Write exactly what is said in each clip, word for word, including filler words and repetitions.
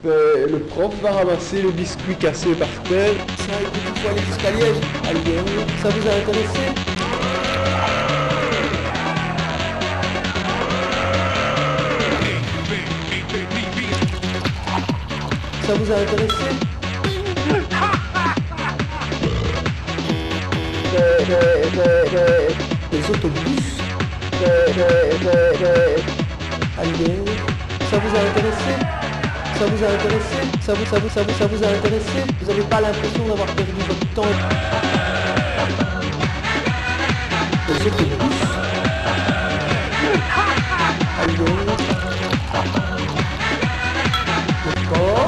Ben, le prof va ramasser le biscuit cassé par terre. Ça, écoute, il faut aller jusqu'à Liège. Allez, ça vous a intéressé? Ça vous a intéressé? Euh, euh, euh, euh, les autobus. Euh, euh, euh, euh, allez, ça vous a intéressé? Ça vous a intéressé? Ça vous, ça vous, ça vous, ça vous a intéressé? Vous n'avez pas l'impression d'avoir perdu votre temps? Les autobus. Allez, le corps.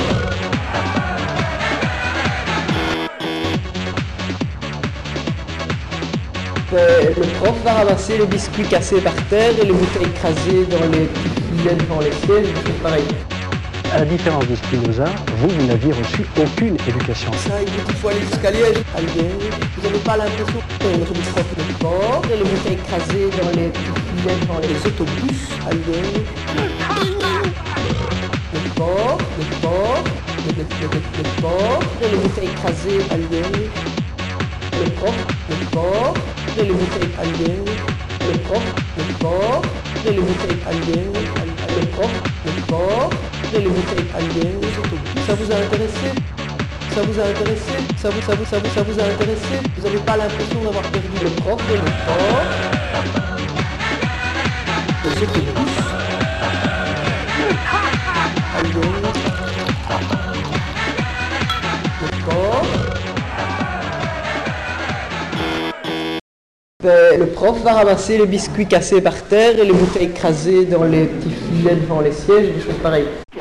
Euh, le prof va ramasser les biscuits cassés par terre et les bouteilles écrasées dans les petits filets devant les sièges, des choses pareilles. À la différence de Spinoza, vous, vous n'aviez reçu aucune éducation. Ça, écoute, il faut aller jusqu'à Liège. Allez, vous n'avez pas l'impression que notre prof de sport et les bouteilles écrasées dans les petits filets devant les autobus. Allez, le sport, le sport, le, le, le, le sport et les bouteilles écrasées. Allez, le prof, le sport et les bouteilles. Allez, le prof, le sport et les bouteilles. Allez, le prof, le sport et les bouteilles. Allez, les autobus. Ça vous a intéressé? Ça vous a intéressé? Ça vous, ça vous, ça vous, ça vous a intéressé? Vous n'avez pas l'impression d'avoir perdu le prof et le sport? Les autobus. Allez, le sport. Ben, le prof va ramasser les biscuits cassés par terre et les bouteilles écrasées dans les petits filets devant les sièges, des choses pareilles.